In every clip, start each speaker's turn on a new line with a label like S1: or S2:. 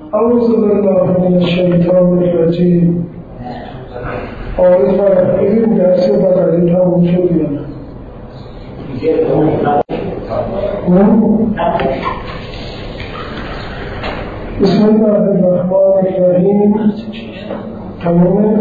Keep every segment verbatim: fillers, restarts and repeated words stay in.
S1: اعوذ بالله من الشیطان الرجیم. آره فرق بگیم درس بقیه تموم شد یا نه؟ بسم الله الرحمن الرحیم. تمامه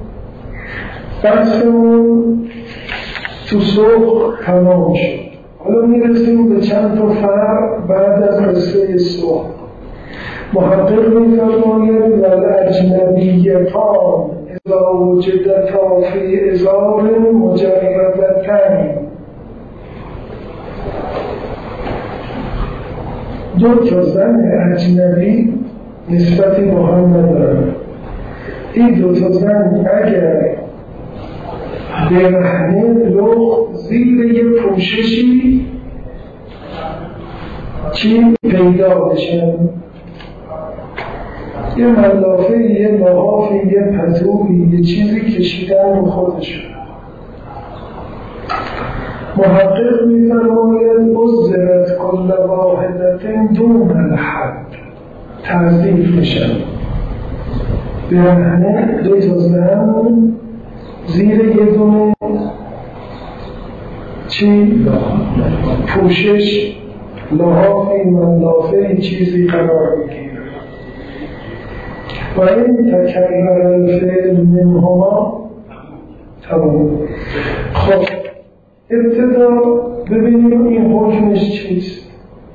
S1: بحثمون تو صبح تمام شد. حالا میرسیم به چند تا فرق بعد از قصه صبح. محقق می‌فرماید والاجنبیتان اذا وجدتا فی ازار مجردتین. دو تا زن اجنبی نسبتی با هم ندارند. این دو تا زن اگر برهنه لخت زیر یه پوششی چی پیدا بشن، یه ملافه، یه لحافی، یه پتوی، یه چیزی کشیدن رو خودشون. محقق می‌فرماید عذرت کل واحدت دون الحد، تعذیب میشن. برهنه دو تا زن زیر یه دونه چی؟ پوشش، لحافی، ملافه، چیزی قرار میگیره. و این تکرر الفعل منهما تمام. خب ابتدا ببینیم این حکمش چیست.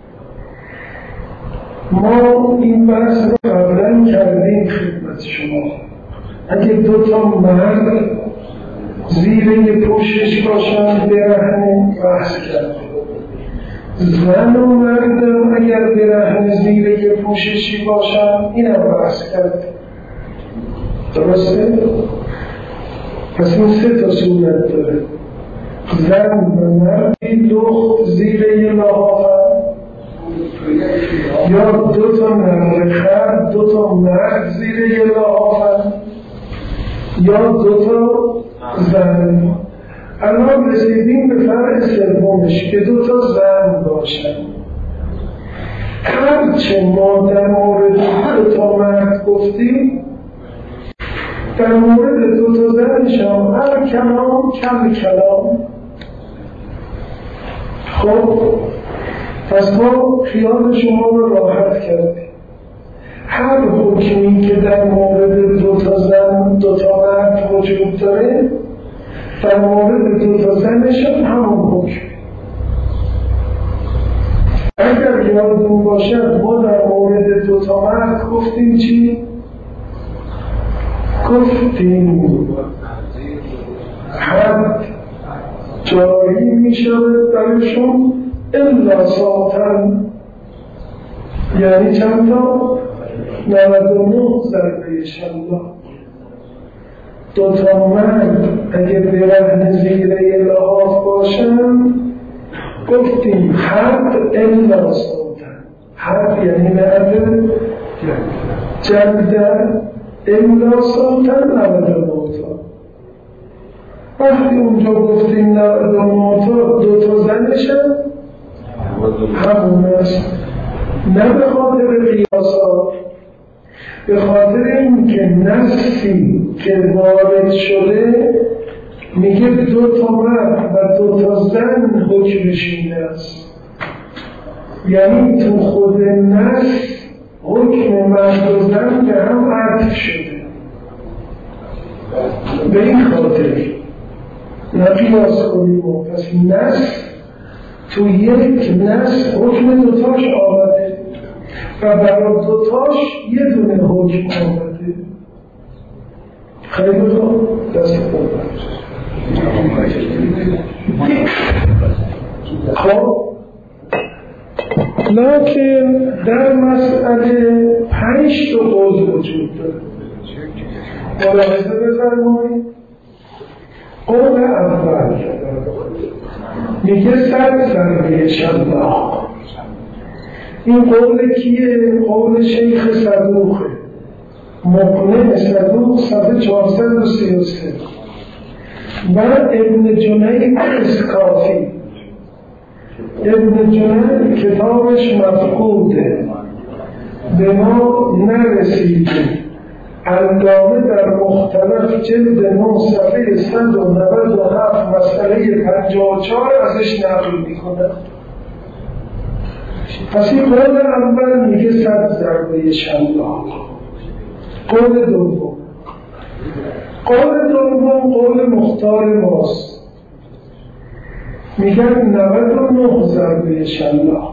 S1: ما این بحث رو قبلا کردیم خدمت شما. اگه دو تا مرد زیر یه پوشش باشن برهنه بحث کردیم. زن و مردم اگر برهنه زیر یه پوششی باشن اینم بحث کردیم. درسته؟ پس این سه تا صورت داره. زن و مردی لخت زیر یه لحافن، یا دو تا نرخر دو تا مرد زیر یه لحافن، یا دو تا زن. الان رسیدیم به فرق سومش که دو تا زن باشن. هرچه ما در مورد دو تا مرد گفتیم در مورد دو تا زنشان هر کلام کم کلام. خب پس ما خیال شما رو راحت کردیم. هر حکمی که در مورد دو تا زن دو تا مرد وجود داره در مورد دو تا زنشان همون حکم. اگر یادتون باشد ما در مورد دو تا مرد گفتیم چی؟ گفتیم حد جاری می شود برشون الا ساعتن، یعنی چند تا؟ نود و نه ضربه شلا. دو تا مرد اگه برهنه زیر یه لحاف باشن گفتیم حد الا ساعتن. حد یعنی نهده جلده الا ساعتن نود و نه تا. وقتی اونجا گفتیم نود و نه تا دو تا زنشن همون است. نه به خاطر قیاسات، به خاطر این که نصی که وارد شده میگه دو تا مرد و دو تا زن حکمش این است. یعنی تو خود نص حکم مرد و زن به هم عطف شده. به این خاطر نه قیاس کنیم. پس نص تو یک نص حکم دوتاش آمده و برای دوتاش یه دونه حکم آمده. خیلی خوب، دست خوب خب لیکن در مسئله پنج تا قول وجود داره. ملاحظه بفرمایید. قول اول میگه صد ضربه شلاق. این قول کیه؟ قول شیخ صدوقه، مقنع صدوق، صفحه چهارصد و سی و سه. و ابن جنید اسکافی. ابن جنید کتابش مفقوده، به ما نرسیده. علامه در مختلف جلد نه صفحه صد و نود و هفت مسئله پنجاه و چهار ازش نقل میکنه. پس این قول اول میگه صد ضربه شلاق. قول دوم قول دوم قول مختار ماست، میگن نود و نه ضربه شلاق.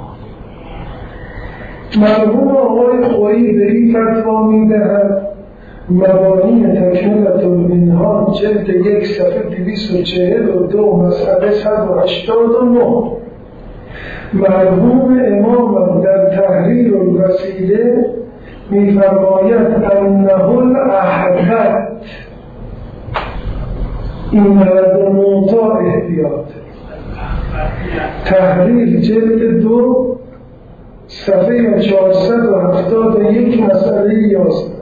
S1: مرحوم آقای خویی به این فتوا میدهد مبانی تکملة المنهاج جلد یک صفحه دویست و چهل و دو مسئله صد و هشتاد و نه. مرحوم امام در تحریر الوسیله میفرماید انه الاحدث. این نود و نه تا احتیاط. تحریر جلد دو صفحه چهارصد و هفتاد و یک مسئله یازده.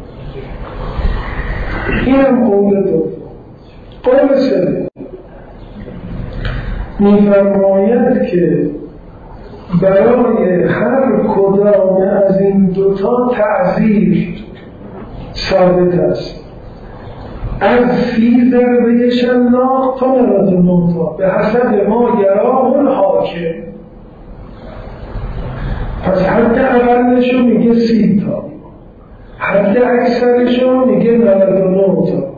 S1: اینم قول دو. قول سه میفرماید که برای هر کدام از این دوتا تعزیر ثابت است، از سی ضربه شلاق تا نود و نه تا به حسب ما یراه الحاکم. پس حد اقلشو میگه سی تا، حد اکثرشو میگه نود و نه تا.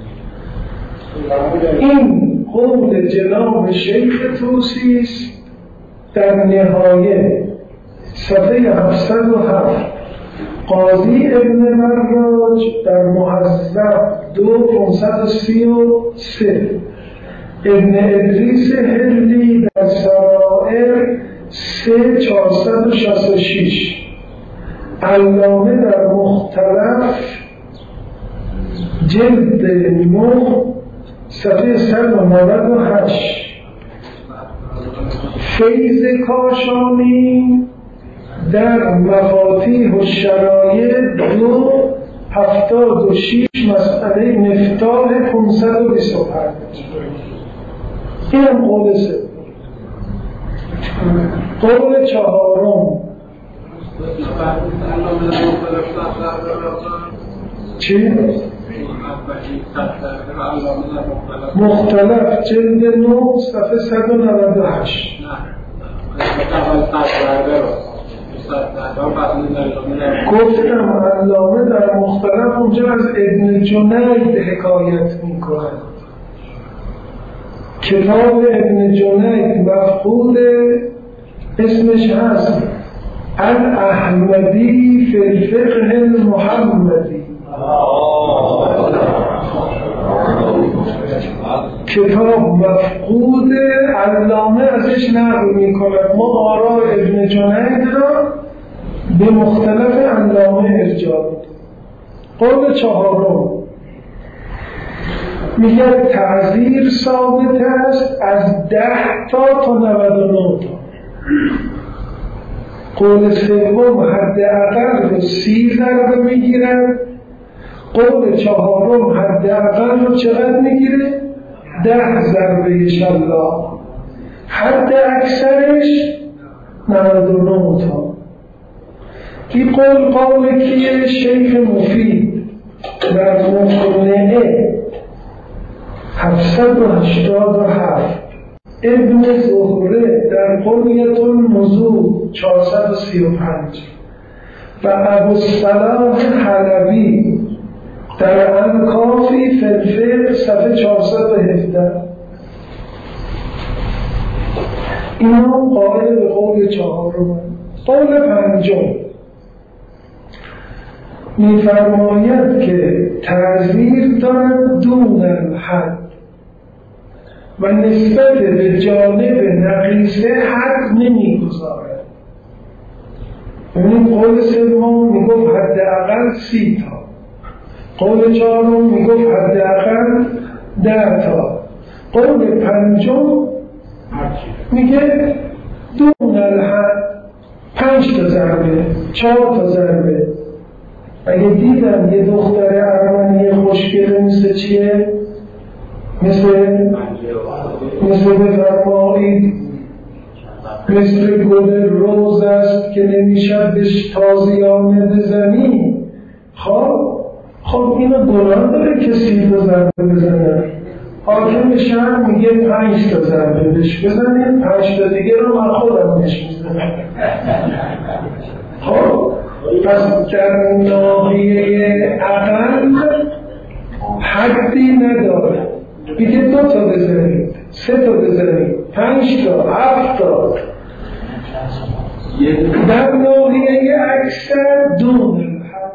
S1: این قول جناب شیخ طوسی است در نهایه صفحه هفتصد و هفت. قاضی ابن مراج در مهذب دو پانصد و سی و سه. ابن ادریس هلی در سرائر سه چهارصد و شصت و شش. علامه در مختلف جلد نه صفحه صد و نود و هشت. فیض کاشانی در مفاتیح و شرایط دو هفتاد و شیش مسئله مفتاح پانصد و بیست و پنج. این هم قول سه. قول چهارم چی؟ مختلف جلد نه صفحه صد و نود و هشت. گفتم علامه در مختلف اونجا از ابن جنید حکایت میکنه. کتاب ابن جنید مفقود اسمش هست الاحمدی فی الفقه المحمدی. کتاب مفقود، علامه ازش نقل میکنه. ما آراء ابن جنید را به مختلف علامه ارجاع میدیم. قول چهارم میگه تعزیر ثابت است از ده تا تا نود و نه تا. قول سوم حد اقل رو سی ضربه میگیرن. قول چهارم حد اقل رو چقدر میگیره؟ ده ضربه شلاق. حد اکثرش نود و نه تا. این قول قول کیه؟ شیخ مفید در مقنعه هفتصد و هشتاد و هفت. ابن زهره در قنیة النزول چهارصد و سی و پنج و ابوالصلاح حلبی در الکافی فی الفقه صفحه چهارصد و هفده. اینا قائل به قول چهارم. قول پنجم می‌فرماید که تعزیر دارد دون الحد و نسبت به جانب نقیصه حد نمی‌گذارد. یعنی قول سوم میگفت حد اقل سی تا، قول چهارم میگفت حد اقل ده تا، قول پنجم میگه دون الحد پنج تا ضربه، چهار تا ضربه. اگه دیدم یه دختر ارمنی خوشگله مثل چیه؟ مثل مثل بفرمایید مثل گل روز است که نمیشد بهش تازیانه بزنی. خب خب اینو گناه داره که سی تا ضربه بزنه. حاکم شهر میگه پنج تا ضربه بهش بزنید، پنج تا دیگه رو من خودم بهش میزنم. خب پس در ناحیه عقل حدی نداره. میگه دو تا بزنید، سه تا بزنید، پنج تا، هفت تا. در ناحیه اکثر دون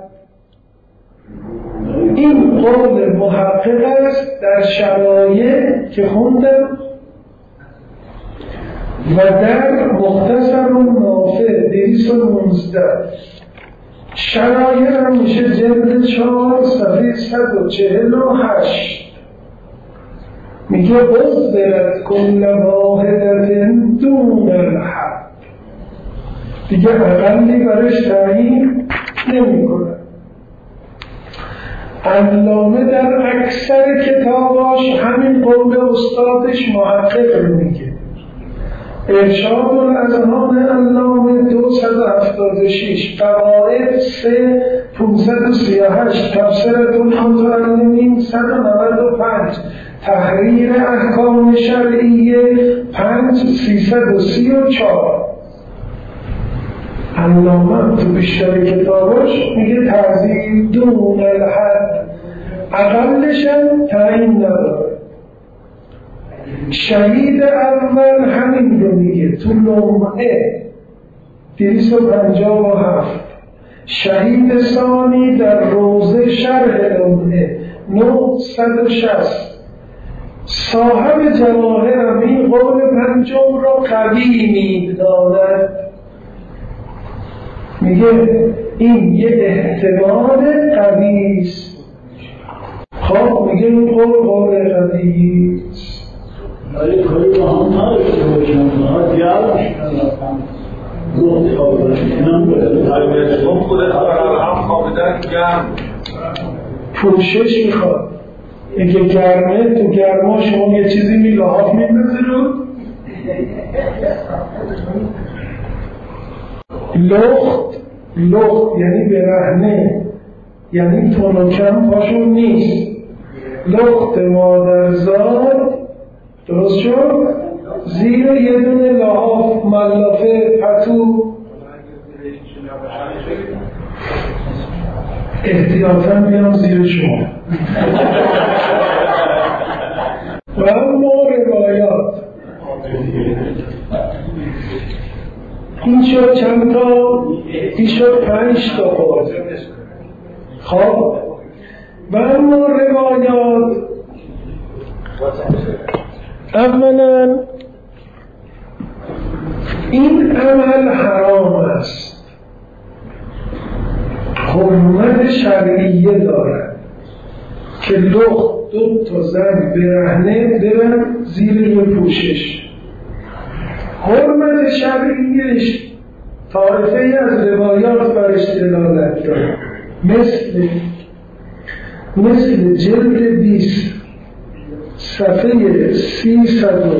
S1: این قول محقق است در شرایع که خوندم و در مختصر و نافع دویست و نوزده. شرایع هم میشه جلد چهار صفحه صد و چهل و هشت. میگه بزدرت کل واحدت دون الحد. دیگه اقلی برش تعیین نمی کنه. علامه در اکثر کتاباش همین قول استادش محقق رو میگه. ارشاد الاذهان علامه دویست و هفتاد و شش، قواعد سه پانصد و سی و هشت، تفسیرات المتعلمین صد و نود و پنج، تحریر احکام شرعیه پنج سیصد و سی و چهار. علامه تو بیشتر کتاباش میگه تعزیر دون الحد، اقلش هم تعیین نداره. شهید اول همین رو میگه تو لمعه دویست و پنجاه و هفت. شهید ثانی در روزه شرح لمعه نهصد و شصت. صاحب جواهر هم این قول پنجم را قوی میداند. میگه این یه احتمال قوی است. خب میگه این قول قول قوی است.
S2: ولی کاری با هم نداشته باشم ها دیارش نداشتم روح خوابدن اینم بده
S3: اون خودت برای هم خوابدن گرم
S1: پوشش میخواد. اگه گرمه تو گرما شما یه چیزی می لحاف میندازی رو لخت. لخت یعنی برهنه، یعنی تون و کم پاشون نیست. لخت مادرزاد درست شد زیر یه دونه لحاف ملافه پتو احتیاطاً میام زیر شما. و اما روایات این شد چند تا؟ این شد پنج تا قول. خب و اما روایات اولا این عمل حرام است، حرمت شرعیه دارد که لخت دو تا زن برهنه برن زیر یه پوشش. حرمت شرعیش طایفه از روایات برش دلالت دارد، مثل مثل جلد بیست صفحه سیصد و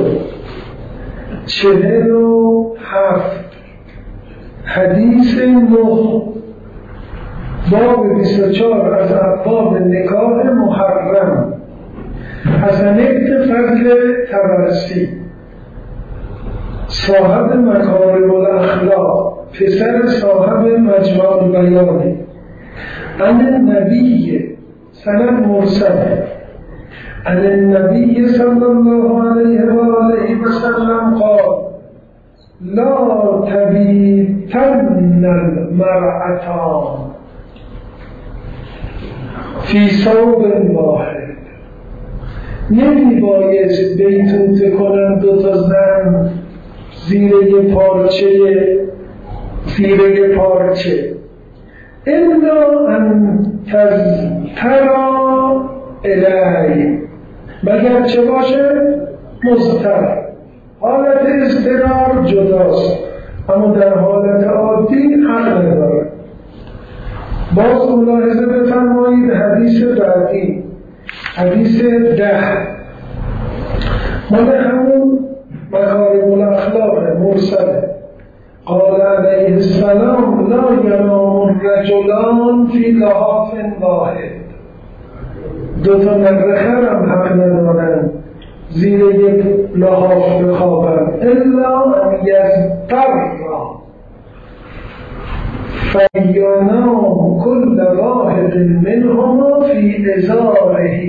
S1: چهل و هفت حدیث نه باب بیست و چهار از ابواب نکاح محرم حسن بن فضل طبرسی صاحب مکارم الاخلاق پسر صاحب مجمع البیان عن النبی سند مرسل عن النبي صلى الله عليه وآله وسلم قال لا تبيتن المرأتان في ثوب واحد. نمی باید بیتوته کنن دو تا زن زیر یه پارچه زیر یه پارچه الا ان ترا الی، مگر چه باشه؟ مضطر. حالت اضطرار جداست، اما در حالت عادی حق نداره. باز ملاحظه بفرمایید حدیث بعدی، حدیث ده، مال همون مکارم الاخلاق مرسله. قال علیه السلام لا ینام الرجلان فی لحاف واحد. دو تا نگرخر هم حق ندارن زیر یک لحاف بخوابن الا ان یضطر فینام کل واحد منهما فی ازاره.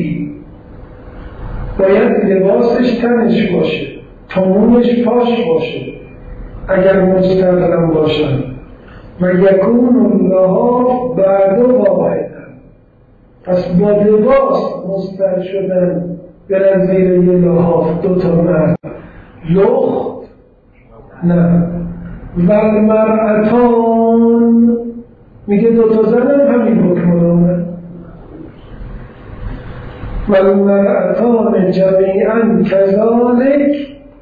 S1: باید لباسش تنش باشه، تمومش پاش باشه اگر مستقرم باشن. و یکون اللحاف بعد واحد. پس با لباس مستر شدن برن زیر یه لحاف دو تا مرد لخت نه. و المرأتان میگه دو تا زن هم همین حکم دارن. و المرأتان جمیعا کذالک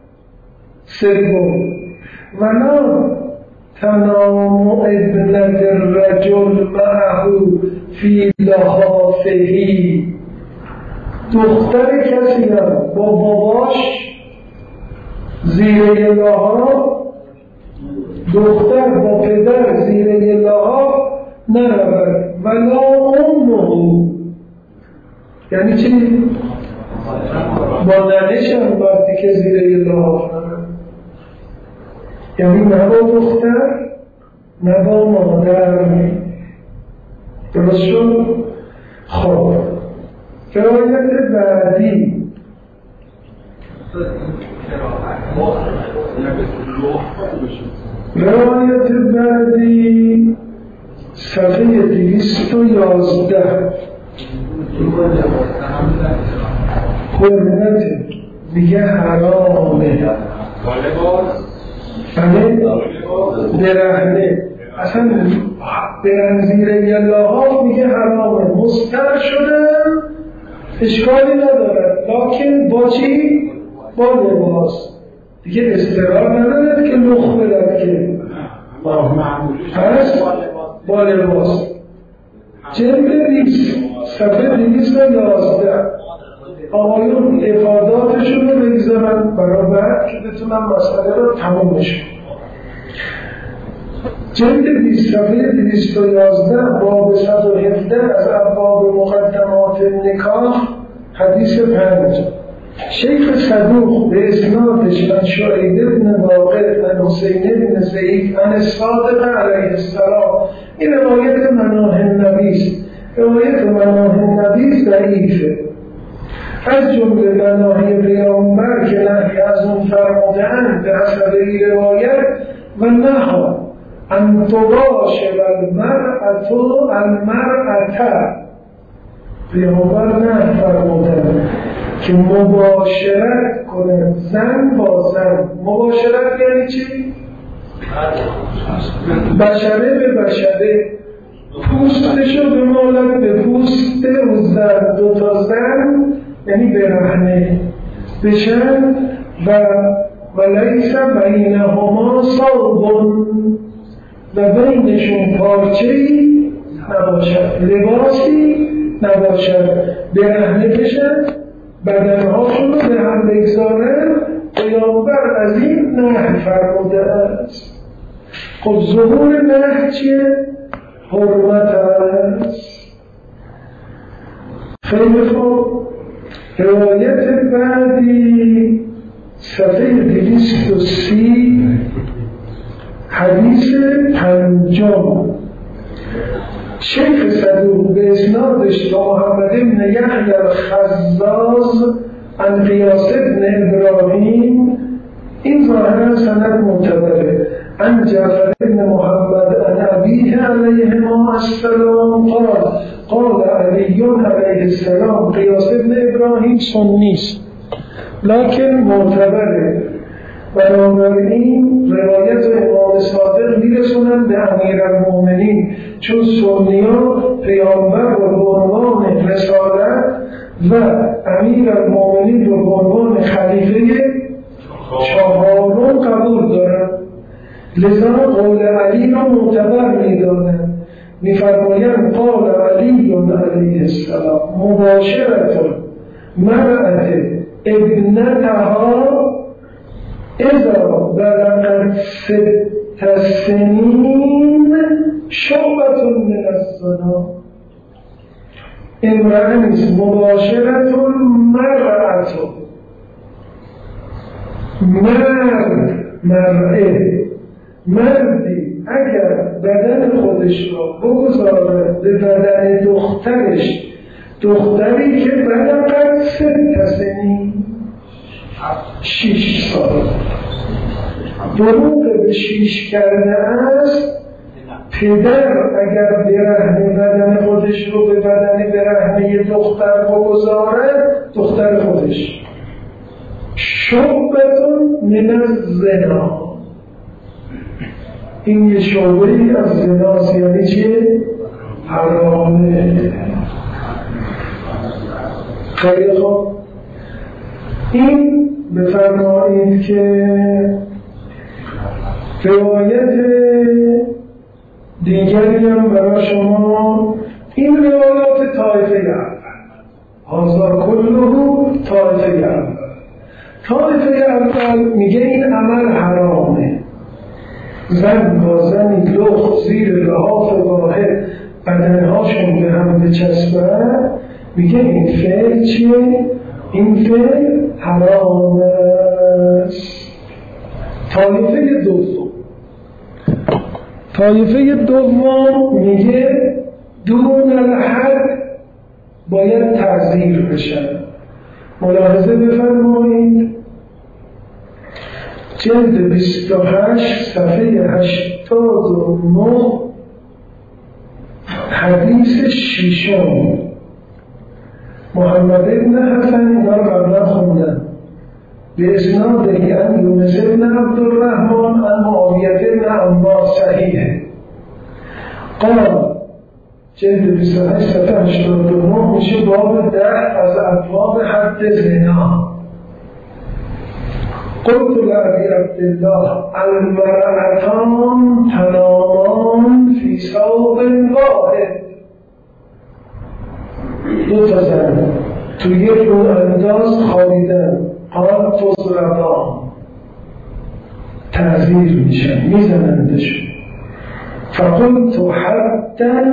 S1: سوم. ولا تنام ابنة الرجل معه فی لحافه. دختر کسی هم با باباش زیر یه لحاف، دختر با پدر زیر یه لحاف نرود. ولا امه، یعنی چی؟ با ننش هم وقتی که زیر یه لحاف نرود، یعنی نه با دختر نه با مادر. درست شد؟ خب روایت بعدی روایت بعدی صفحه دویست و یازده حرمت میگه حرامه برهنه اصلا برن زیر یه لحاف میگه حرامه. مستر شدن اشکالی ندارد لکن با چی؟ با لباس دیگه استقرار ندارد که لخ بدد که پس با لباس. جلد بیست صفحه دویست و یازده آقایون افاداتشون رو بگذارن برای بعد که بتونم مسئله رو تمومش کنم. جلد بیست صفحه دویست و یازده باب صد و هفده از ابواب مقدمات نکاح حدیث پنج. شیخ صدوق به اسنادش من شعیب ابن واقد من حسین ابن زید من صادق علیه السلام. این روایت مناهی النبی است. روایت مناهی النبی ضعیفه. از جمله مناهی پیامبر که نهی از اون فرموده‌اند به حسب این روایت و نهی ان تباشر المرأة المرأة. پیامبر نه فرمودن که مباشرت کنه زن با زن. مباشرت یعنی چی؟ بشره به بشره، پوستشو به مالت به پوست و زن. دو تا زن یعنی برهنه بشن و ولیس بینهما ثوب و بینشون پارچه‌ای نباشد، لباسی نباشد. برهنه بشن بدنهاشون رو به هم بگذارن. پیامبر از این نهی فرموده است. خب ظهور نهی چیه؟ حرمت است. خیلی خوب. روایت بعدی صفحه دویست و سی حدیث پنجم. شیخ صدوق به اسنادش با محمد بن یحیی الخزاز عن قیاس بن ابراهیم، این ظاهرا سند معتبره، عن جعفر بن محمد عن ابیه علیهما السلام قال قال علی علیه السلام قیاس بن ابراهیم سنیست لکن معتبره. بنابراین روایت امام صادق میرسونن به امیرالمومنین، چون سنیان پیامبر رو به عنوان رسالت و امیرالمومنین رو به عنوان خلیفه چهارم قبول دارن. لذا قول علی رو معتبر میدانن. میفرمایند قال علی علیه السلام مباشرت مرأت ابنتها اذا بلغت ست سنین شعبة من الزنا. امرأه نیست، مباشرت المرأة، مرد مرئه، مردی اگر بدن خودش را بگذاره به بدن دخترش، دختری که بلغت ست سنین شیش سال بلوغ به شیش کرده است، پدر اگر برهنه بدن خودش رو به بدن برهنه دختر بگذاره، دختر خودش شعبتون من الزنا، این یه شعبه ای از زناست. یعنی چیه؟ حرامه. خیلی خوب، این بفرمایید که روایت دیگری هم برای شما، این روایات طایفه اول، هذا کله طایفه اول. طایفه اول میگه این عمل حرامه، زن با زنی لخت زیر لحاف واحد بدنهاشون به هم بچسبه، میگه این فعل چیه؟ این فعل حرام است. طایفه دوم، طایفه دوم میگه دون الحد باید تعزیر بشن. ملاحظه بفرمایید جلد بیست و هشت صفحه هشتاد و نه حدیث شیشم، محمد ابن حسن اینا رو قبلا خوندن به اسنادهی ان یونس ابن عبدالرحمن ان معاویت ابن عمار صحیحه. قال جلد بیست و هشت صفحه هشتاد و نه میشه باب ده از ابواب حد زنا. قلت لأبي عبد الله المرأتان تنامان في ثوب واحد، دو تا زن تو یک رو انداز خوابیدن، قال تضربان تعزیر میشن، میزنندشون. فقلت حدا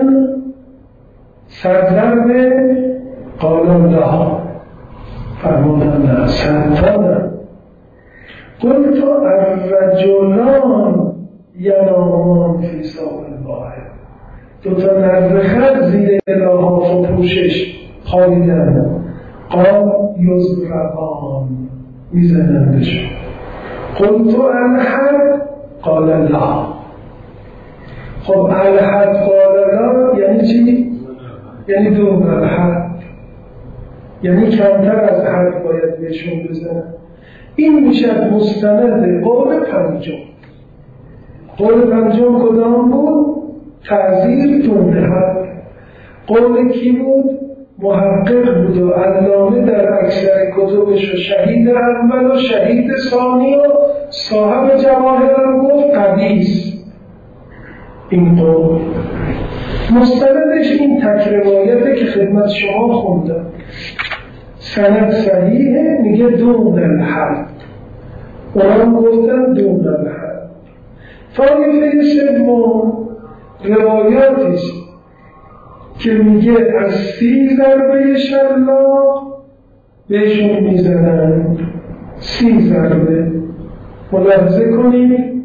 S1: صدرم، قال الله فرمودن نه سنتانم. قلت الرجلان ینامان فی ثوب واحد، دو تا نرخت زیر لحاف و پوشش خوابیدن، قال یضربان میزنندشون. قلت الحد قال لا. خب الحد قال لا یعنی چی؟ یعنی دون الحد، یعنی کمتر از حد باید بهشون بزنن. این میشه مستند قول پنجم. قول پنجم کدام بود؟ تعزیر دون حد. قول کی بود؟ محقق بود و علامه در اکثر کتبش و شهید اول و شهید ثانی و صاحب جواهر هم گفت حدیث. این قول مستندش این تک روایته که خدمت شما خوندم، سند صحیحه، میگه دون الحد، اونم گفتن دون الحد. طایفه سوم روایاتیست که میگه از سی ضربه شلاق بهشون میزنن، سی ضربه. ملاحظه کنید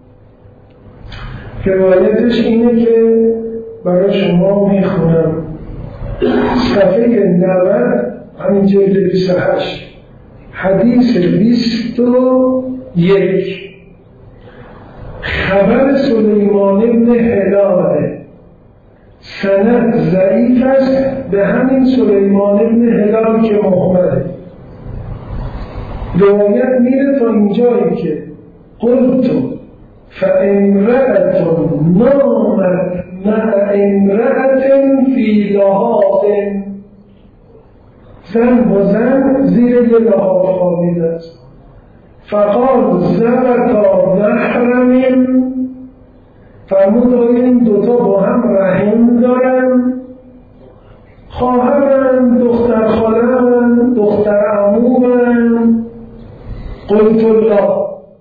S1: روایتش اینه که برای شما میخونم، صفحه نود همین جلد بیست و هشت حدیث بیست و یک، خبر سلیمان ابن هلاله، سند ضعیف است به همین سلیمان ابن هلال که محمده. روایت میره تا اینجایی که قلت فامرأة نامت مع امرأة فی لحاف، زن با زن زیر یه لحاف خوابیده است. فقال زوتا محرم، فرمود آیا این دوتا با هم رحم دارن؟ خواهرن، دختر خالهن، دختر عمومن؟ قلت الله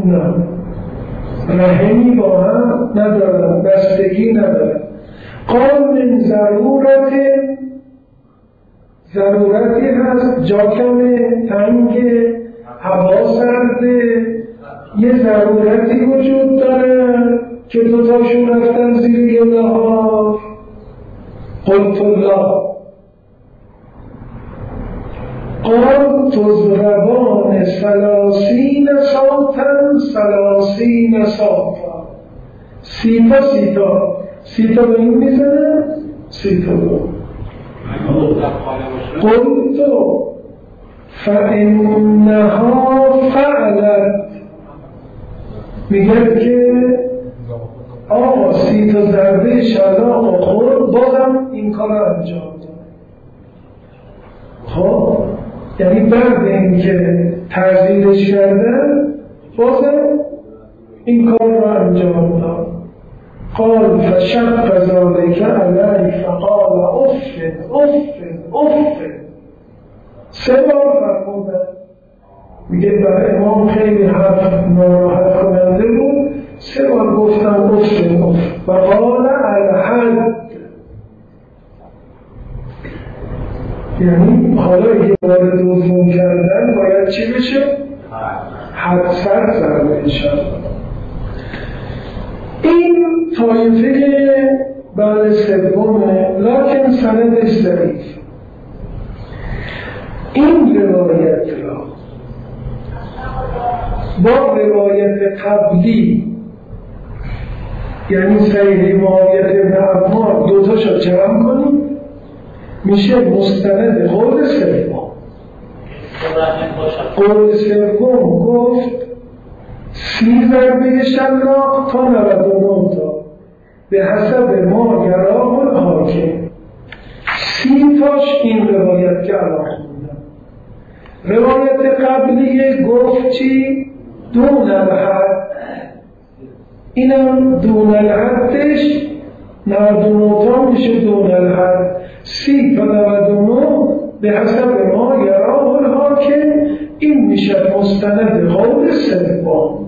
S1: نه، رحمی با هم ندارن، بستگی ندارن. قال من ضرورت، ضرورتی هست، جا کمه، تنگه، هوا سرده، یه ضرورتی وجود داره که دوتاشون رفتن زیر یه لحاف. قلت الله قال تضربان سلاسین ساعتا سلاسین ساعتا، سیتا سیتا سیتا به این میزنه، سیتا به قلت فإنها فعلت، میگه که آقا سیتا ضربه شلاق خورد، بازم این کار رو انجام داد. خب یعنی بعد این که تغییرش کردن بازم این کار رو انجام داد. قال فشق ذلك علی فقال اف اف اف، سه بار فرمودن. میگه برای امام خیلی حرف ناراحت کننده بود، سه بار گفتن اف اف و قال الحد، یعنی حالا اگه بار دوم کردن باید چی بشه؟ حد سر زرده انشاءالله. این طایفه بعد سومه، لکن سندش ضعیف. این روایت را با روایت قبلی، یعنی صحیح معاویه بن عمار، دوتاشو جمع کنیم میشه مستند قول سوم. قول سوم گفت سی ضربه شلاق تا نود و نه تا به حسب ما یراه الحاکم. سی تاش این روایت که الان خوندم. روایت قبلی گفت چی؟ دون الحد، اینم دون الحدش نود و نه تا میشه دون الحد. سی تا نود و نه به حسب ما یراه الحاکم، این میشه مستند قول سوم.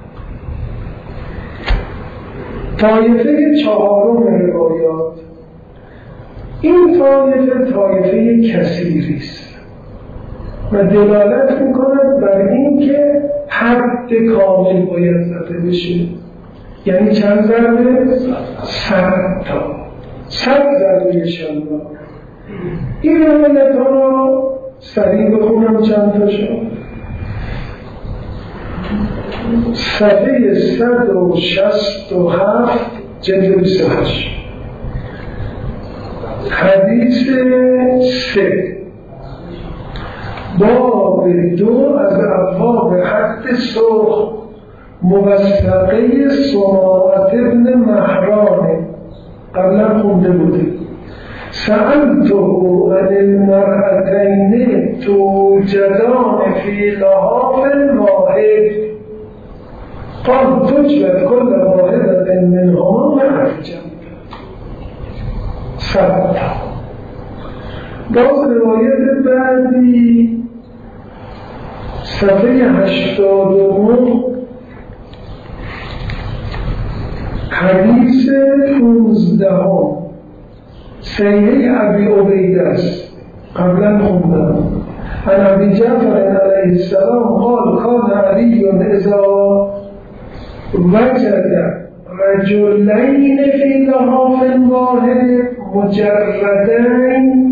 S1: طایفه چهارم روایات، این طایفه طایفه کثیری است و دلالت میکند بر این که حد کامل باید زده بشه. یعنی چند ضربه؟ صد تا، صد ضربه شلاق. این روایت ها را سریع بخونم چند تا شد. صفحه صد و شست و هفت جلد بیست و هشت، حدیث سه، باب دو از ابواب حد سرخ موثقه سماعت ابن مهران، قبلا خونده بوده. سألته عن المرأتین توجدان فی لحاف واحد، قال تجلد كل واحدة منهما مع الجنب. صد. باز روایت بعدی صفحه هشتاد و نه، حدیث پونزدهم، صحیح ابی عبیده است، قبلا خوندم. عن ابی جعفر علیه السلام قال کان علی اذا وجد رجلین فی لحاف واحد مجردین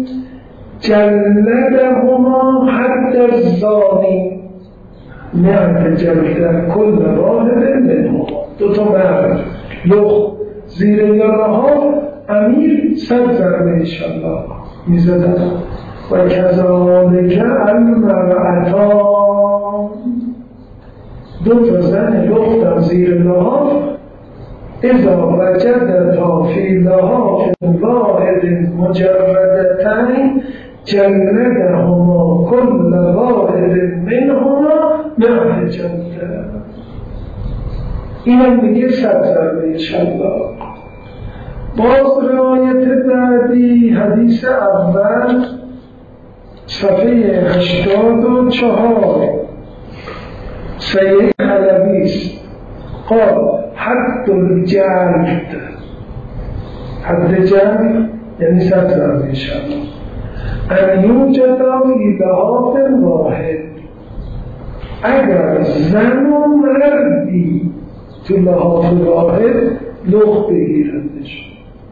S1: جلدهما حد الزانی، نه جلد کل واحد منهما، دوتا مرد لخ زیر لحاف امیر صد ضربه انشاءالله میزدن. و کذالک المرأتان، دو تا زن لختم زیر لحاف، اذا وجدتا فی لحاف واحد مجردتین جلدهما کل واحد منهما مع جلده. اینم میگه صد ضربه انشاءالله. باز روایت بعدی حدیث اول صفحه هشتاد و چهار، سید حلبیست قال حد الجلد، حد جلد یعنی صد ضربه انشاءالله، ان یوجد فی لحاف واحد، اگر زن و مردی تو لحاف واحد لخ بگیردش،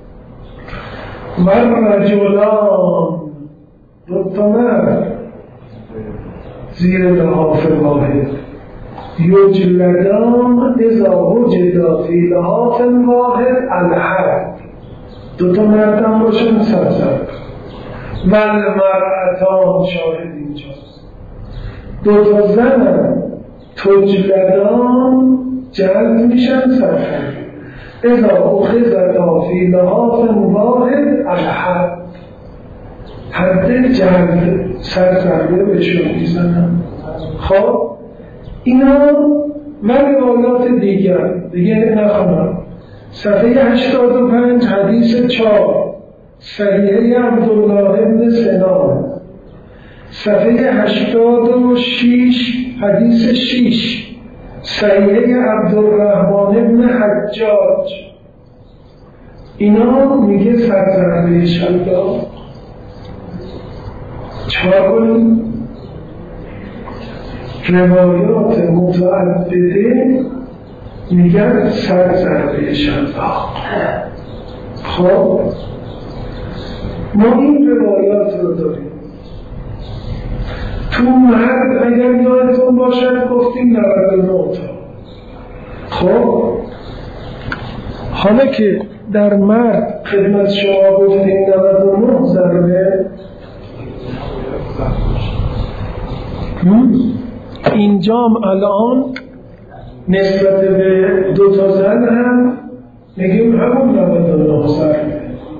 S1: و رجلان دو تا مرد زیر لحاف واحد، یجلدان اذا وجد فی لحاف واحد الحد، دو تا مرد هم باشن صد ضربه، و المرأتان شاهد اینجاست، دو تا زن هم تجلدان جلد میشن صد ضربه، اذا اخذتا فی لحاف واحد الحد، حد جلد صد ضربه بهشون میزنن. خب اینا من روایات دیگر دیگه نخونم. صفحه هشتاد و پنج حدیث چهار صحیحه عبدالله ابن سنان، صفحه هشتاد و شیش حدیث شیش صحیحه عبدالرحمن ابن حجاج، اینا میگه صد ضربه شلاق. چهار کنیم روایات متعدده میگن صد ضربه شلاق. خب ما این روایات رو داریم. تو مرد اگر یادتون باشد گفتیم نود و نه تا. خب حالا که در مرد خدمت شما گفتیم نود و نه ضربه، اینجام الان نسبت به دو تا زن هم میگیم همون نود و نه ضربه.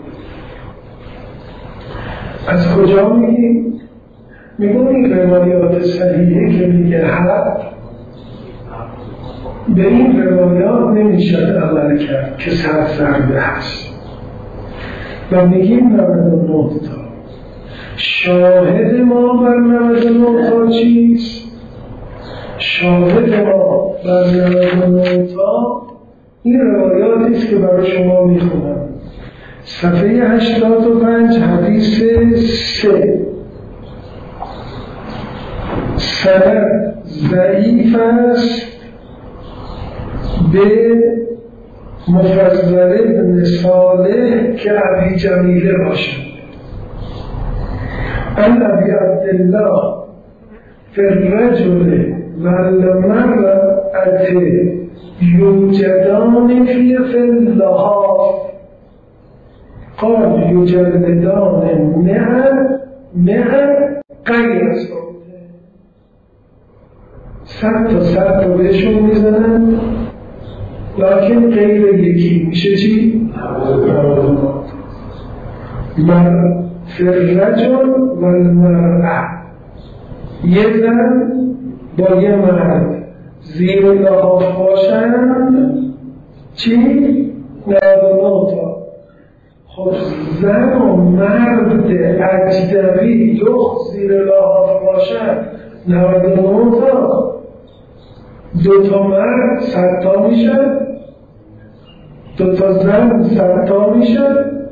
S1: از کجا میگیم؟ میگم این روایات صحیحه که میگه حد، به این روایات نمیشد عمل کرد که صد ضربه هست و میگیم نود و نه تا. شاهد ما بر نود و نه تا چیست؟ شاهد ما بر نود و نه تا این روایاتی است که برای شما میخونم. صفحه هشتاد و پنج حدیث سه، سند ضعیف است به مفضل ابن صالح که ابی جمیله باشد. ان ابی عبدالله فی الرجل والمرأة یوجدان فی اللحاف قال یجلدان مئة مئة غیر صد تا صد تا بهشون میزنن، لکن غیر یکی میشه چی؟ مر فررجل و المرأة، یه زن با یه مرد زیر لحاف باشند چی؟ نود و نه تا. خب زن و مرد اجنبی لخت زیر لحاف باشند نود و نه تا، دو تا مرد صد تا میشه، دو تا زن صد تا میشه.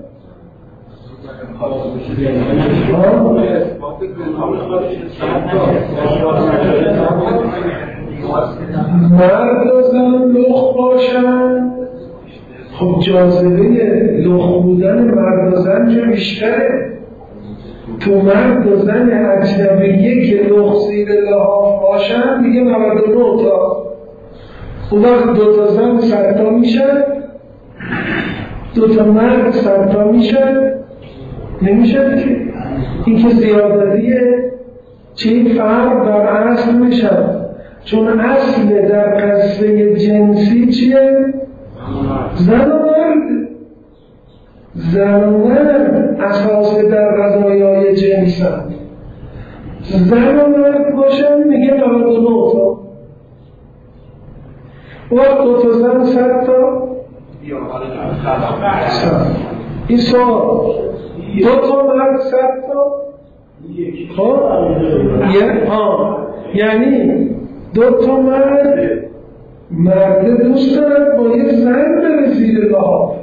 S1: مرد و زن لخت باشن، خب جاذبه لخت بودن مرد و زن که بیشتره. تو مرد و زن اجنبیه که لخت زیر لحاف باشن میگه نود و نه تا. اون وقت دو تا زن صد تا میشه، دو تا مرد صد تا میشه، نمیشه که این که زیادتیه. چه فرق در اصل میشه؟ چون اصل در قصه جنسی چیه؟ زن و مرد. زن و مرد اساس در قضایای جنس هم. زن و مرد باشن میگه نود و نه تا. و دو تا زن صد تا. این سوال دو تا مرد صد تا. خب یعنی دو تا مرد مرد دوست دارد با یه زن بره زیر لحاف.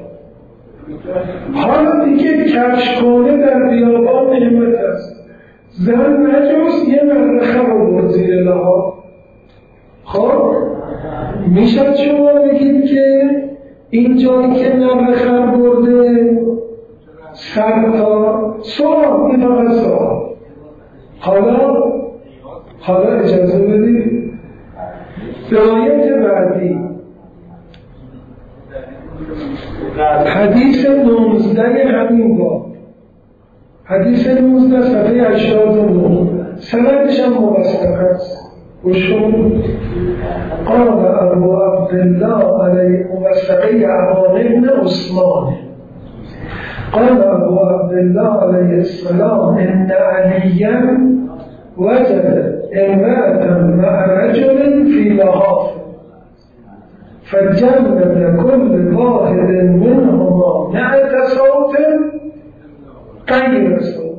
S1: حالا دیگه کفش کنه در بیابان نعمت است، زن نجوز یه مرخه رو برد زیر لحاف. خب میشد شما بگید که این جایی که مرخه برده سر تا سوال، این فقط سوال. حالا حالا اجازه بدید روایت بعدی حدیث نوزده همین با حدیث نوزده صفحه هشتاد و نه سندش هم موثق است. گوشون قال ابو عبدالله علیه موثقه عوان ابن عثمان قال ابو عبدالله علیه السلام ان علیا وجد امرأة مع رجل في لحاف فجلد كل واحد منهما نعت صوت غير صوت.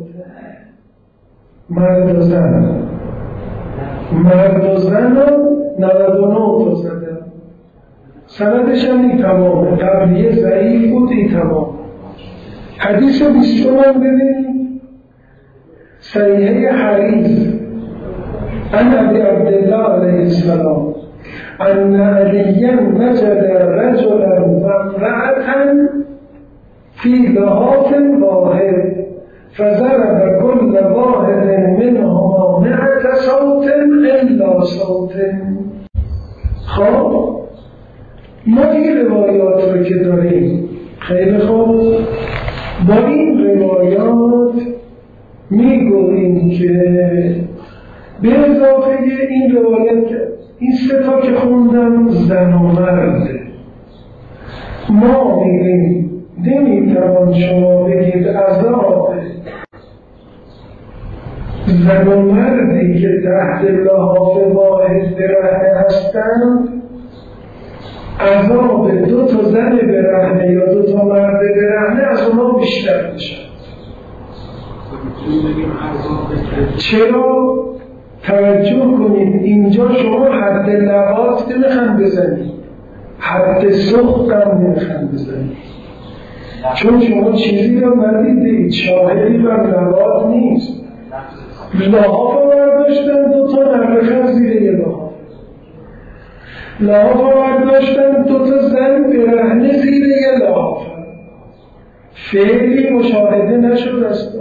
S1: مرد و زن مرد و زن نود و نه تا زدن. سندش هم این تمامه، قبلیه ضعیف بود، این تمام. حدیث بیستون هم ببینید، صحیحه حریز عن ابی عبدالله علیه السلام ان علیا وجد رجلا وامرأة في لحاف واحد فضرب كل واحد منهما مئة صوت الا صوت. خب ما این روایات رو که داریم خیلی خوب، با این روایات میگوییم که به اضافه این روایت این سه تا که خوندم زن و مرده، ما میگیم نمیتوان شما بگید عذاب زن و مردی که تحت لحاف واحد برهنه هستند عذاب دو تا زن برهنه یا دو تا مرد برهنه از اونا بیشتر میشه. چرا؟ توجه کنید اینجا شما حد لواط نمیخوان بزنید، حد سخت هم نمیخوان بزنید، چون شما چیزی رو ندیدید، شاهدی بر لواط نیست. لحاف رو برداشتن دو تا نرخن زیر یه لحاف، لحاف رو برداشتن دو تا زن برهنه زیر یه لحاف، فعلی مشاهده نشد است.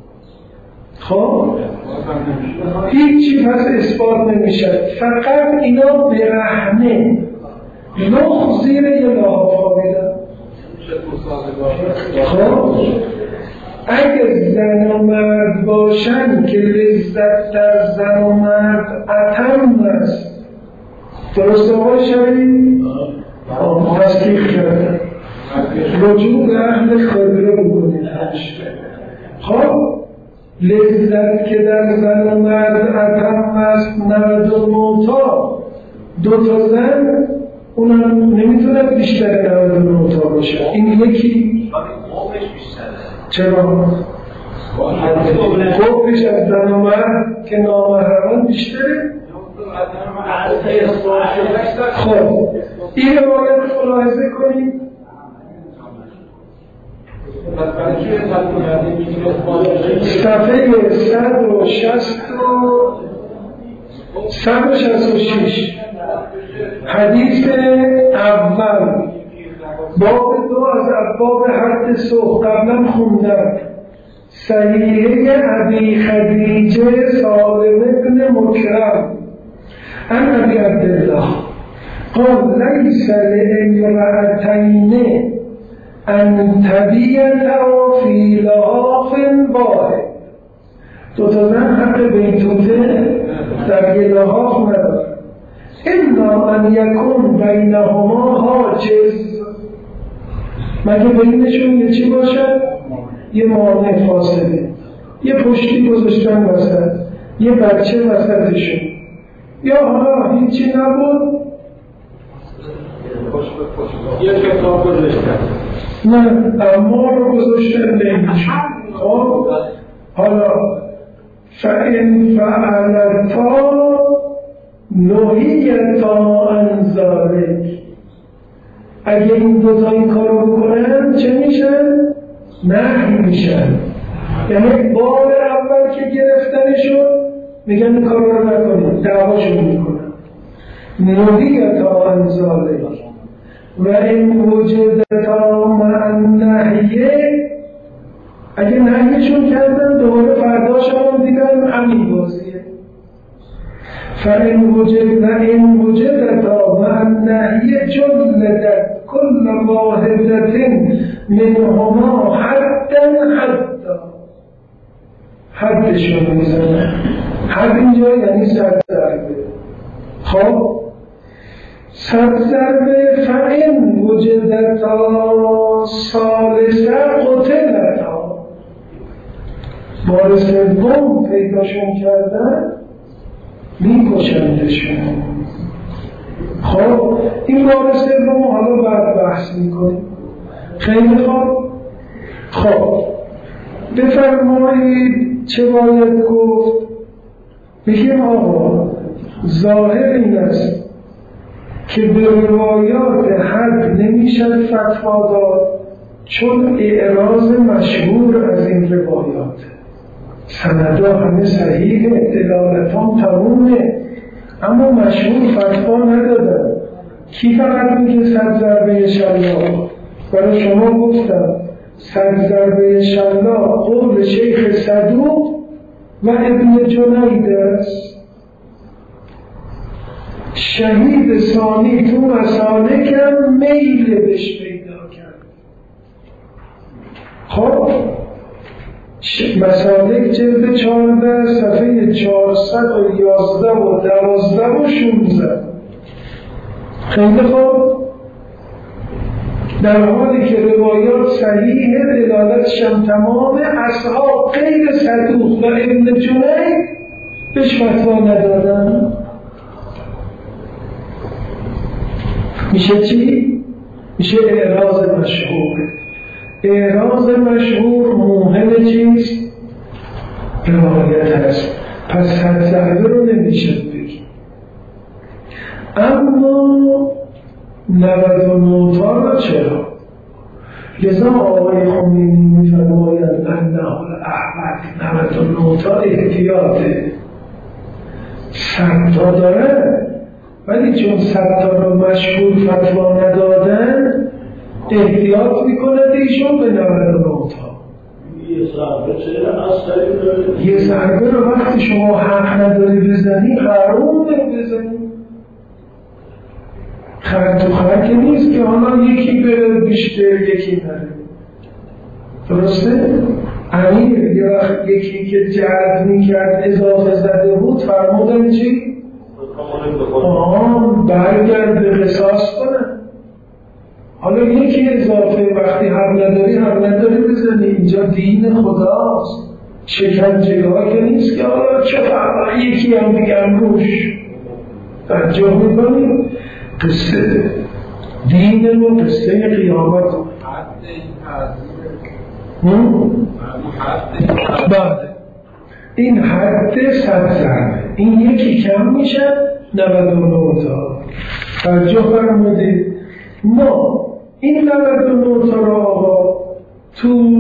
S1: خب هیچی پس اثبات نمیشه، فقط اینا برهنه لخ زیر یه لحاف خوابیدن. خب اگه زن و مرد باشن که لذت در زن و مرد اتم است، درسته باشن آه تصدیق کرده رجوع به اهل خبره بکنید. خب لذت که در زن و مرد اتم است نود و نه تا، دو تا زن اونم نمیتونه بیشتر نود و نه تا باشه. این یکی چرا؟ قبلش از زن و مرد که نامحرمان بیشتره. خب این روایت رو ملاحظه کنید. صفحه صد و شصت و شش حدیث اول باب دو از ابواب حد سوء قبلا خوندم، صحیحه ابی خدیجه سالم ابن مکرم عن ابی عبدالله قال لیس لامرأتین ان تبیتا فی لحاف واحد. دو تا زن حق بیتوته در یه لحاف ندارد، الا ان یکون بینهما حاجز، مگه بینشون یه چی باشد؟ یه مانع فاصله، یه پشتی گذاشتن وسط، یه بچه وسطشون، یا حالا هیچی نبود
S3: یه کتاب گذاشتن،
S1: نه اما رو گذاشتن بینشون. خب حالا فَإِنْ فَعَلَتَا نهیتا عن ذلک، اگه این دوتا این کارو بکنن چه میشن؟ نهی میشن. یعنی بار اول که گرفتنشون میگن این کار رو نکنید، دعواشون میکنن. نهیتا عن ذلک و این وجدتا مع النهیه، اگه نهیشون کردن دوباره فرداش هم دیدن همین بازیه. فإن وجد وإن وجدتا مع النهیه جلدت كل واحدة منهما حدا حدا، حدشون میزنه. حد اینجا یعنی صد ضربه. خب صد ضربه. فإن وجدتا ثالثه قتلتا، بار سوم پیداشون کردن میکشندشون. خب این بار سوم حالا بعد بحث میکنیم. خیلی خوب. خب بفرمایید چه باید گفت؟ میگیم آقا ظاهر این است که به روایات حد نمیشد فتوا داد، چون اعراض مشهور از این روایات سندا همه صحیح، دلالتان تمومه، اما مشهور فتوا ندادن. کی فقط میگه صد ضربه شلاق؟ برای شما گفتم صد ضربه شلاق قول شیخ صدوق و ابن جنید است. شهید ثانی تو مسالک هم میل بهش پیدا کرد. خب مسالک جلد چهارده صفحه چهارصد و یازده و دوازده و شونزده. خیلی خوب. در حالی که روایات صحیح، دلالتش هم تمام، اصحاب غیر صدوق و ابن جنید بهش فتوا ندادن. میشه چی؟ میشه اعراض مشهور. اعراض مشهور موهن چیست؟ روایت هست. پس صد ضربه رو نمیشه بگیم. اما نود و نه تا را چرا؟ لذا آقای خمینی میفرمایند انه الاحمد نود و نه تا احتیاطه. صد تا داره، ولی چون صد تا رو مشهور فتوا ندادن احتیاط میکنه ایشون به نود و نه تا. یه ضربه رو وقتی شما حق نداری بزنی حرامه بزنی. خر تو خر که نیست که حالا یکی بره بیشتر یکی نره. درسته؟ امیر یه وقت یکی که جلد میکرد اضافه زده بود فرمودن چی؟ آه برگرد به قصاص کنه. حالا یکی اضافه وقتی حق نداری حق نداری بزنی. اینجا دین خداست، شکنجه‌گاه که نیست که حالا چه فرقی یکی هم بگم روش توجه میکنی. قصه دین و قصه قیامت. بعد این حد صد ضربه، این یکی کم میشه نود و نه تا. توجه فرمودید. ما این نود و نه تا را آقا تو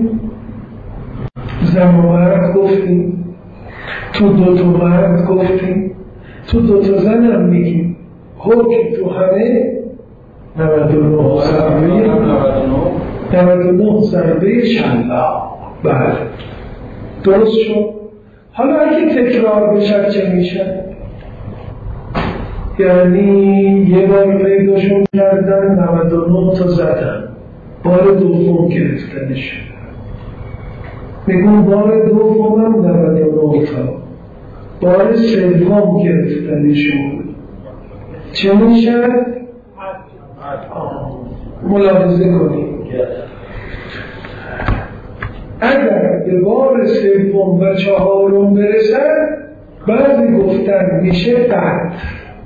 S1: زن و مرد گفتیم، تو دو تا مرد گفتیم، تو دو تا زن هم میگیم. حکم تو همه نود و نه ضربه نود و نه ضربه شلاق. بله درست شد. حالا اگه تکرار بشه چه میشه؟ یعنی یه بار پیداشون کردن نود و نه تا زدن، بار دوم گرفتنش. میگون بار دوم هم نود و نه تا، بار سوم گرفتنشون چه میشه؟ ملاحظه کنید اگر به بار سوم و چهارم برسن بعضی گفتن میشه قد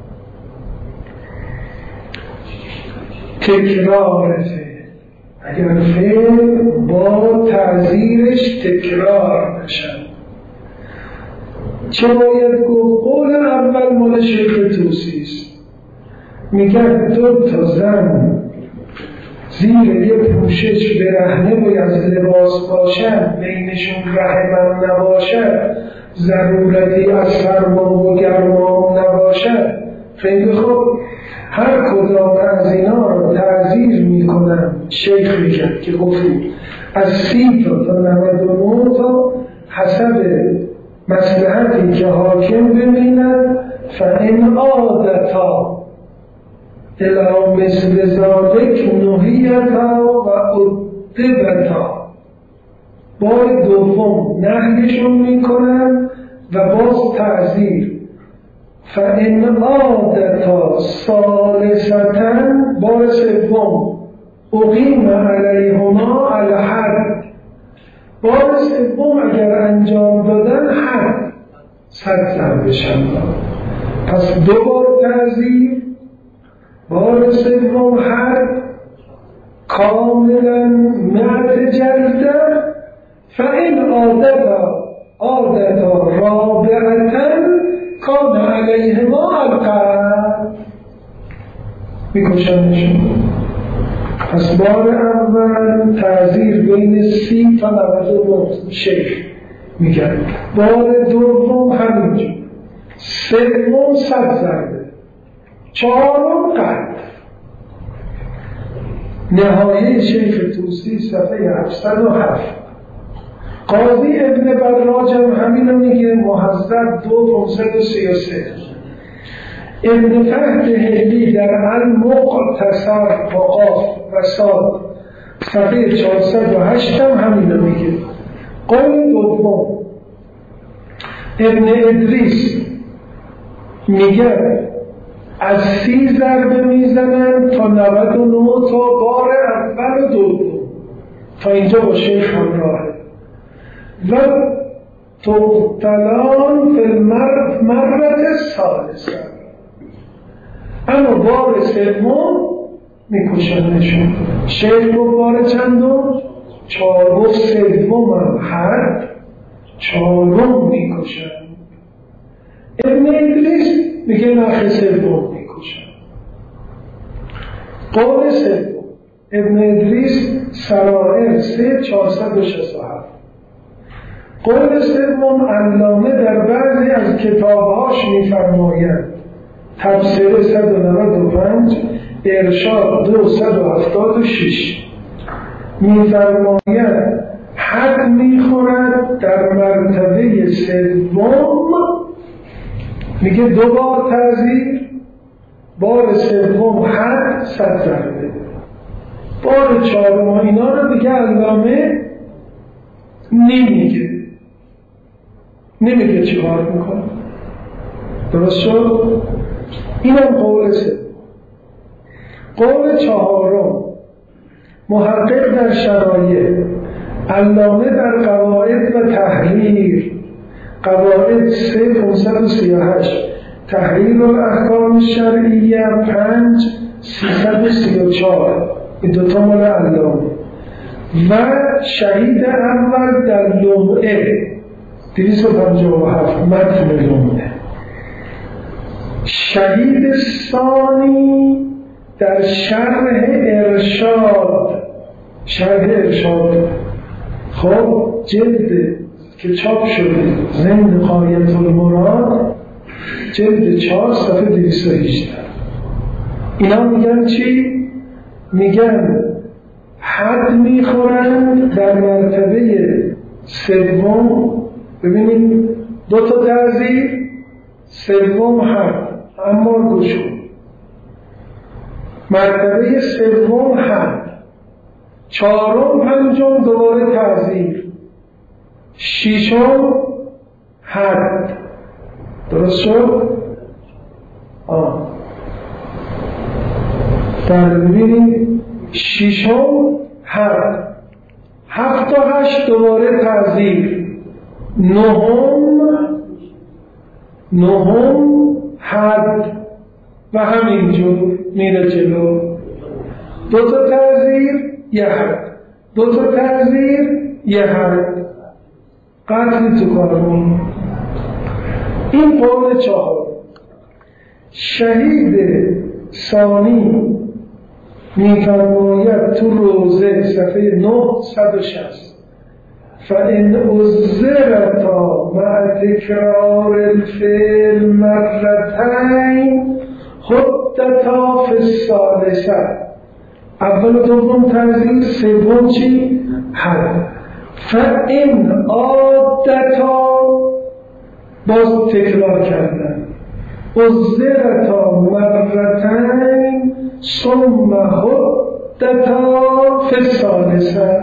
S1: تکرار فعل. اگر فعل با تعذیرش تکرار بشن چه باید گفت؟ قول اول مال شیخ طوسی است، میگن دو تا زن زیر یه پوشش برهنه باید از لباس باشن، بینشون رحم نباشد، ضرورتی از سرما و گرما نباشد. خیلی خوب، هر کدام از اینا رو تعزیر میکنن. شیخ میگن که گفتیم از سی تا تا نود و نه تا حسب مصلحتی که حاکم ببیند، فإن عادتا الی مثل ذلک نهیتا و ادبتا. بار دوم نهیشون میکنن و باز تعزیر. فإن عادتا ثالثتا، بار سوم اقیم علیهما الحد. بار سوم اگر انجام دادن حد صد ضرب بشن. پس دو بار تعزیر، بار سوم حد، کاملا مئت جلده. فإن عادتا عادتا رابعتا کان علیهما القتل، میکشنشون. پس بار اول تعزیر بین سی تا نود و نه شیخ میگن، بار دوم همینجور، سوم صد ضربه، چهارم قتل. نهایه شیخ طوسی صفحه هفتصد و هفت. قاضی ابن براج هم همین رو میگه، محذب دو پانصد و سی و سه. ابن فهد هلی در المقتصر با قاف و صاد صفحه چهارصد و هشت هم همین رو میگه. قول دوم ابن ادریس میگه از سی ضربه میزنن تا نود و نه تا بار اول و دوم. تا اینجا با شیخ همراهه. و تقتلان فی المرة الثالثه، اما بار سوم میکشنشون. شیخ گفت بار چندم؟ چهارم. سوم هم حد، چهارم میکشن. ابن ادریس میگه نخ سوم میکشن. قول سوم ابن ادریس سرائر سه چهارصد و شصت و هفت. قول سوم علامه در بعضی از کتابهاش میفرمایند، تفسیر صد و نود و پنج، ارشاد دوصد و هفتاد و شش، میفرمایند حد میخورد در مرتبه سوم. میگه دو بار تعزیر، بار سوم حد صد ضربه، بار چهارم اینا رو دیگه علامه نمیگه، نمیگه چی کار میکنه. درست شد؟ اینم قول سوم. قول چهارم محقق در شرایع، علامه در قواعد و تحریر، قواعد سه پانصد و سی و هشت، تحریر الاحکام الشرعیه پنج سیصد و سی و چهار، این دوتا مال علامه. و شهید اول در لمعه دویست و پنجاه و هفت، متن لمعه. شهید ثانی در شرح ارشاد، شرح ارشاد خب جلد که چاپ شده ضمن غایت المراد، جلد چهار صفحه دویست و هجده. اینا میگن چی؟ میگن حد میخورند در مرتبه سوم. ببینید دو تا تعزیر، سوم حد، اما گوشو مرتبه سوم حد، چهارم پنجم دوباره تعزیر، ششم حد. درست شد؟ آه در ببینید ششم حد، هفت تا هشت دوباره تعزیر، نهم نهم حد و همینجور میره جلو. دو تا تعزیر یه حد، دو تا تعزیر یه حد. قتل تو کارمون. این قول چهار. شهید ثانی می‌فرماید تو روزه صفحه نهصد و شصت فإن عذرتا مع تکرار الفعل مرتين حدتا فی الثالثه. اول و دوم تعزیر، سوم چی؟ حد. فإن عادتا باز تکرار کردن عذرتا مرتين ثم حدتا فی الثالثه.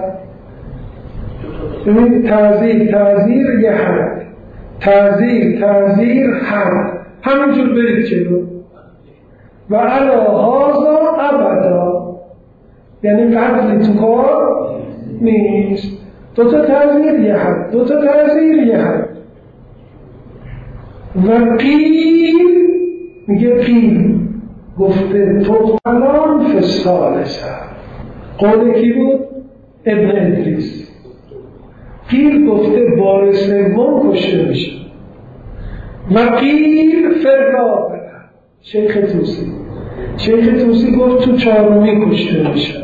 S1: ببینید تعزیر تعزیر یه حد، تعزیر تعزیر حد، همینجور برید جلو. و علی هذا ابدا، یعنی قتلی تو کار نیست. دوتا تعزیر یه حد، دوتا تعزیر یه حد. و قیل میگه قیل گفته تو قلان فی الثالثه. قول کی بود؟ ابن ادریس. قیل گفته بار سوم کشته میشه. و قیل فی الرابعه. شیخ توسی شیخ توسی گفت تو چهارمی کشته میشه.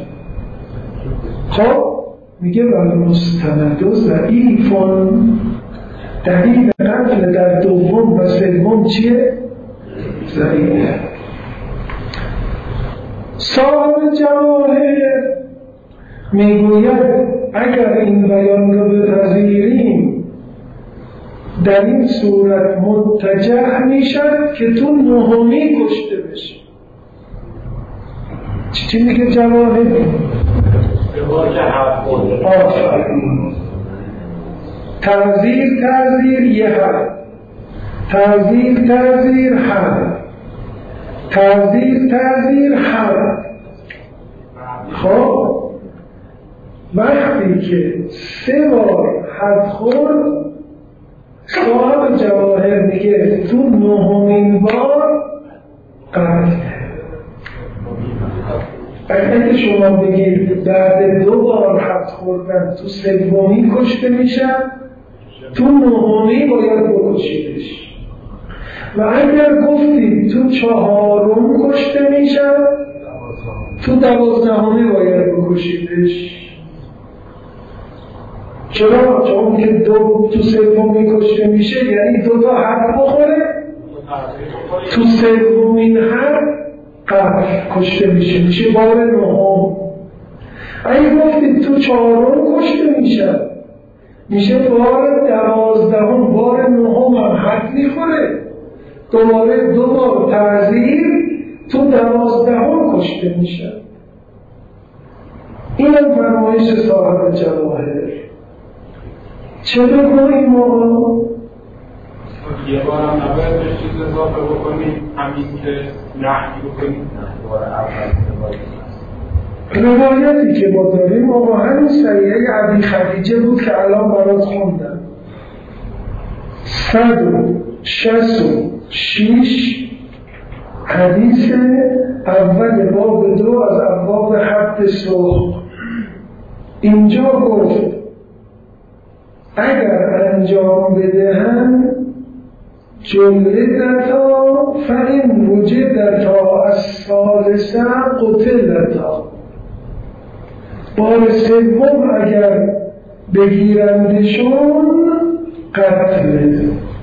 S1: خب میگه ولی مستند و ضعیفون، دلیل قتل در دوم و سوم چیه؟ ضعیفه. صاحب جواهر میگوید اگر این بیان رو بپذیریم در این صورت متجه میشد که تو نهمی کشته بشه. چی میگه جواهر؟ آفرین. تعزیر تعزیر یه حد، تعزیر تعزیر حد، تعزیر تعزیر حد. خب وقتی که سه بار حد خورد، صاحب جواهر میگه تو نهمین بار قتل. اگه شما بگید بعد دو بار حد خوردن تو سومی کشته میشن، تو نهمی باید بکشیدش. و اگر گفتید تو چهارم کشته میشن، تو دوازدهمی باید بکشیدش. چرا؟ چون که دو تو سومی کشته میشه یعنی دو تا حد بخوره، تو سومین حد قتل کشته میشه، میشه بار نهم. اگه گفتید تو چهارم کشته میشه، میشه بار دوازدهم، بار نهم هم حد میخوره، دوباره دو بار تعزیر تو دوازدهم کشته میشه. اینم فرمایش صاحب جواهر. چه بکنیم ما؟
S3: یه بار هم نباید به چیز اضافه بکنیم، همین که نحی بکنیم.
S1: روایتی که ما داریم آقا همین صحیحه ابی خدیجه بود که الان برات خوندم. صد و شصت و شیش حدیث اول باب دو از ابواب حد صلح. اینجا گفت اگر انجام بدهن جلدتا فإن وجدتا الثالثه قتلتا. بار سوم اگر بگیرندشون قتل.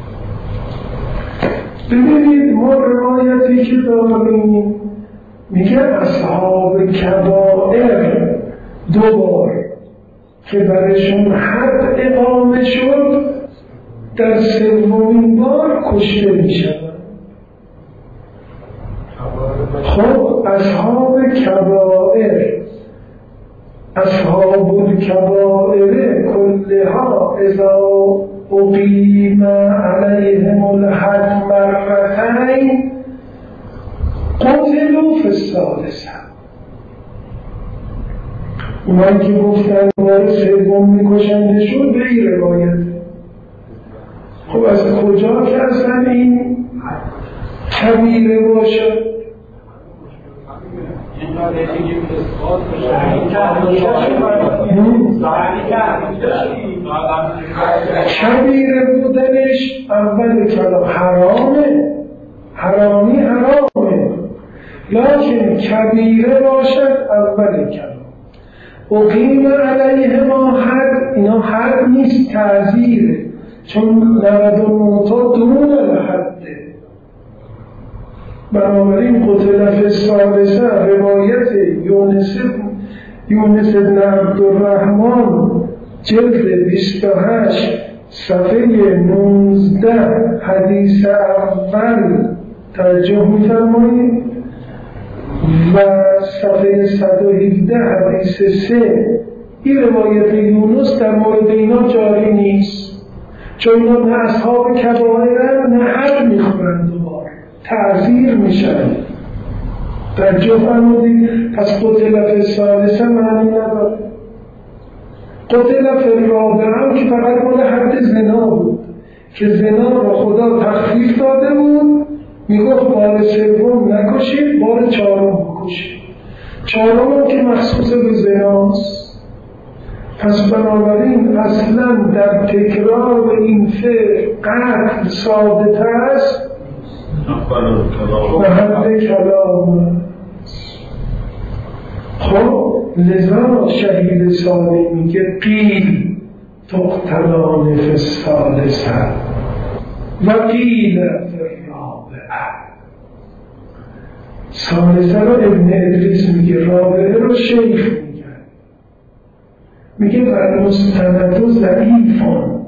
S1: ببینید ما روایتی که داریم میگه اصحاب کبائر دو بار که برشون حد اقامه شد در سومین بار کشته میشن. خب اصحاب کبائر، اصحاب الکبائر کلها اذا اقیم علیهم الحد مرتين قتلوا فی الثالثه. اونایی که گفتن بار سوم میکشندشون به این روایت. خب از کجا که اصلا این کبیره باشه؟ کبیره بودنش اول کلام حرامه، حرامی حرامه، لکن کبیره باشد اول کلام. اقیم علیه ما حد، اینا حد نیست، تعزیره، چون نود و نه تا دون الحده. بنابراین قتل فی الثالثه روایت یونس یونس بن عبدالرحمن جلد بیست و هشت صفحه نوزده حدیث اول توجه می‌فرمایید و صفحه صد و هفده حدیث سه. این روایت یونس در مورد اینا جاری نیست، چون اینا نه اصحاب کبائر نه حد میخورند، دوباره تعذیر میشن. توجه فرمودید؟ پس قتل فی الثالثه معنی نداره. قتل فی الرابعه که فقط مال حد زنا بود که زنا را خدا تخفیف داده بود، میگفت بار سوم نکشید، بار چهارم بکشید. چهارم که مخصوص به زناست. پس بنابراین اصلا در تکرار این فعل قتل ثابت است و حد کلام. خب لذا شهید ثانی میگه قیل تقتلان فی الثالثه و قیل فی الرابعه. ثالثه رو ابن ادریس میگه، رابعه رو شیخ میگه، میگه و مستند و ضعیفان.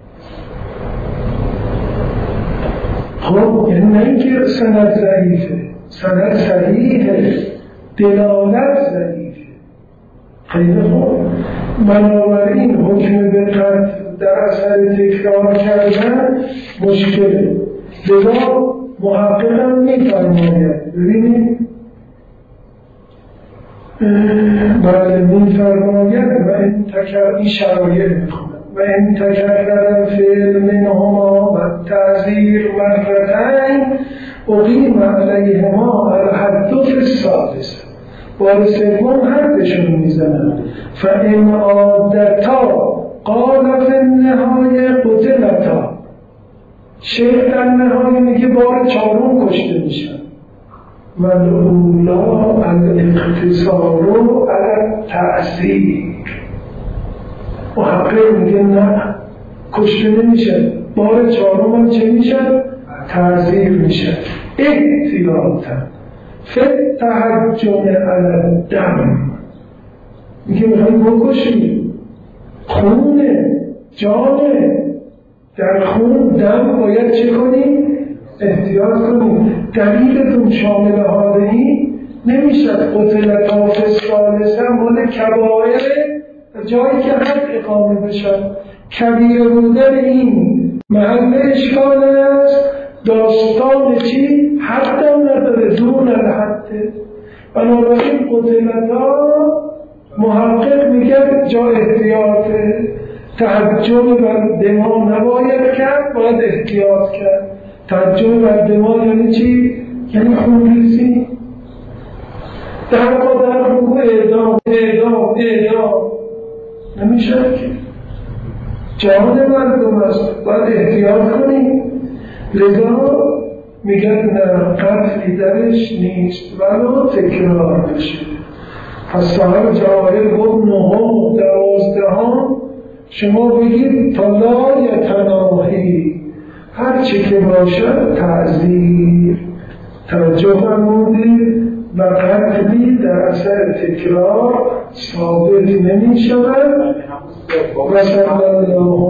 S1: خب یعنی نه اینکه سند ضعیفه، سند صحیحه، دلالت ضعیفه. خیلی خوب. بنابراین حکم به قتل در اثر تکرار کردن مشکله. لذا محقق هم میفرماید، ببینید بله میفرماید و این تکرار این شرایط میخونم و این تکرر فعل منهما و تعذیر مرتين اقیم علیهما الحد فی الثالثه. بار سوم حدشون میزنن. فان عادتا قال فی النهایه قتلتا. شیخ در نهایه میگه بار چهارم کشته میشن. و الاولا الاختصار علی تأثیر. محقق میگه نه کشته نمیشن، بار چهارم هم چه میشن؟ تعذیر میشن. احتیاطا فتحجم علی دم. میگه میخوایم بکشیم، خونه جانه، در خون دم باید چه کنیم؟ احتیاط کنیم. دلیلتون شامل حالهی نمیشد. قتلتا فی الثالثه مال کبائر، جایی که حد اقامه بشن. کبیر بودن این محل اشکال است. داستان چی؟ حد هم نداره، دون الحد. بنابراین قتلتا محقق میگه جا احتیاطه. تحجم بر دما نباید کرد، باید احتیاط کرد. تحجم بر دما یعنی چی؟ یعنی خونریزی. در قدر حقوق اعدام اعدام اعدام نمیشه که جهان مردم است، باید احتیاط کنیم. لذا میگن نه قتلی درش نیست ولی تکرار بشه. پس صاحب جواهر گفت نهم دوازدهم شما بگید تا لا یتناهی، هر چی که باشد تعذیر. توجه فرمودید؟ و قتلی در اثر تکرار ثابت نمی شود. و صلی الله